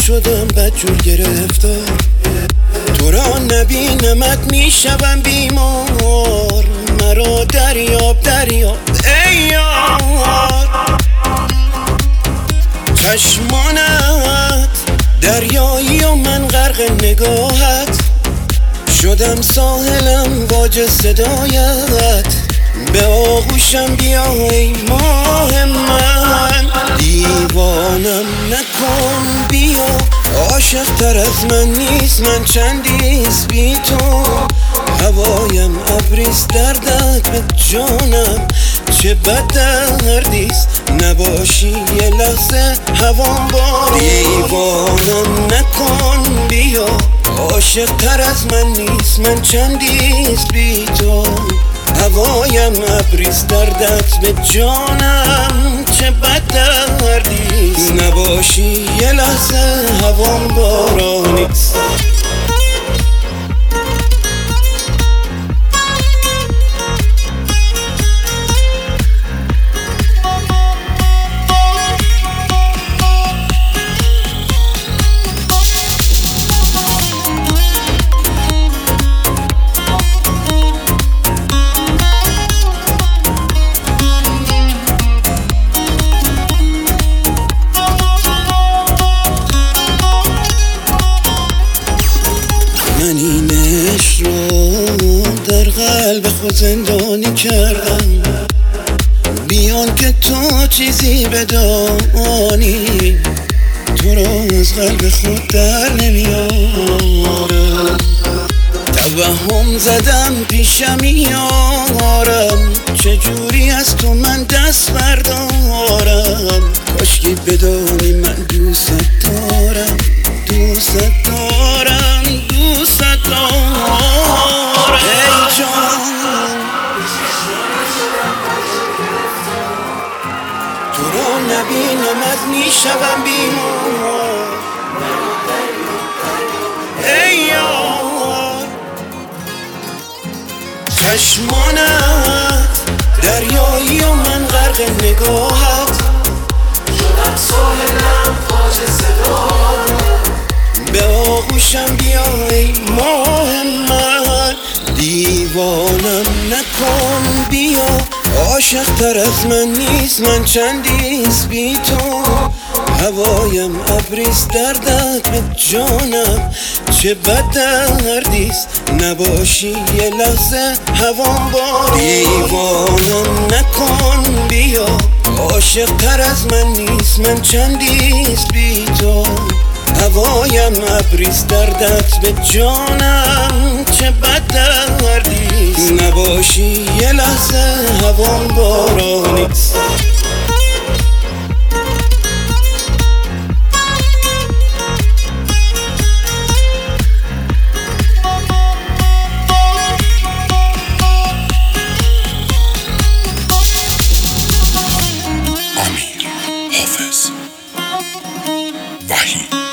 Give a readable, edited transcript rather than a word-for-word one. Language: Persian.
شدم بدجور گرفتار، تو را نبینمت میشوم بیمار. مرا دریاب دریاب ای یار، چشمانت دریایی و من غرق نگاهت، شدم ساحلم واج صدایت. به آغوشم بیا ای ماه من، دیوانم نکن بیا. عاشق تر از من نیست من چندیست بی تو، هوایم ابریست دردت به جانم چه بد دردیست. نباشی یه لحظه هوام باری، دیوانم نکن بیا. عاشق تر از من نیست من چندیست بی تو، هوایم ابریست دردت به جانم چه بد دردیست. نباشی یه لحظه هوام بارانیست. من این عشق رو در قلب خود زندانی کردم، بیان که تو چیزی بدانی. تو رو از قلب خود در نمیارم، توهم زدم پیشم میارم. چجوری از تو من دست بردارم؟ کاشکی بدانی من دوست دارم، دوست دارم، دوست دارم ای جان. تو رو نبینمت میشوم بیمار ای یار، چشمانت دریایی و من غرق نگاهت، شدم ساحلم واج صدایت. به آغوشم بیا ای ماه من، دیوانم نکن بیا. عاشق تر از من نیست من چندیست بی تو، هوایم ابریست دردت به جانم چه بد دردیست. نباشی یه لحظه هوام باری، دیوانم نکن بیا. عاشق تر از من نیست من چندیست بی تو، هوایم ابریست دردت به جانم چه بد دردیست. نباشی یه لحظه هوام بارانیست. امیر حافظ وحید